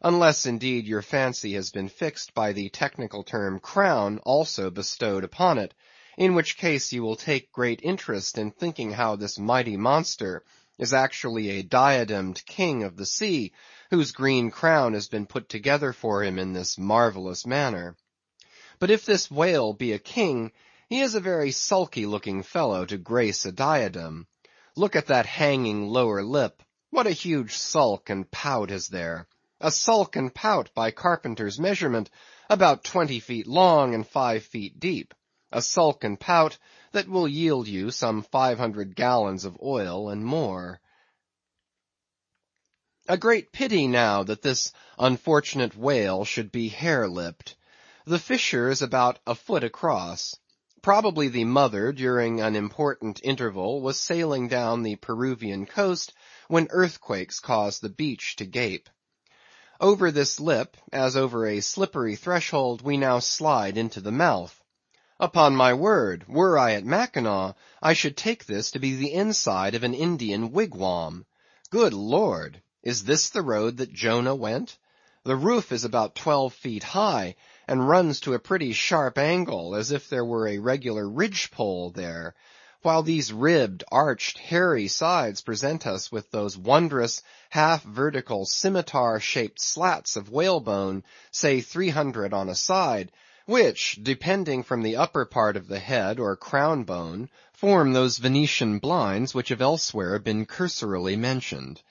unless indeed your fancy has been fixed by the technical term crown also bestowed upon it, in which case you will take great interest in thinking how this mighty monster is actually a diademed king of the sea, whose green crown has been put together for him in this marvelous manner. But if this whale be a king, he is a very sulky looking fellow to grace a diadem. Look at that hanging lower lip. What a huge sulk and pout is there! A sulk and pout by carpenter's measurement, about 20 feet long and 5 feet deep. A sulk and pout that will yield you some 500 gallons of oil and more. A great pity now that this unfortunate whale should be hare-lipped. The fissure is about a foot across. Probably the mother, during an important interval, was sailing down the Peruvian coast when earthquakes caused the beach to gape. Over this lip, as over a slippery threshold, we now slide into the mouth. Upon my word, were I at Mackinaw, I should take this to be the inside of an Indian wigwam. Good Lord! Is this the road that Jonah went? The roof is about 12 feet high, and runs to a pretty sharp angle, as if there were a regular ridge-pole there, while these ribbed, arched, hairy sides present us with those wondrous, half-vertical, scimitar-shaped slats of whalebone, say 300 on a side, which, depending from the upper part of the head or crown bone, form those Venetian blinds which have elsewhere been cursorily mentioned.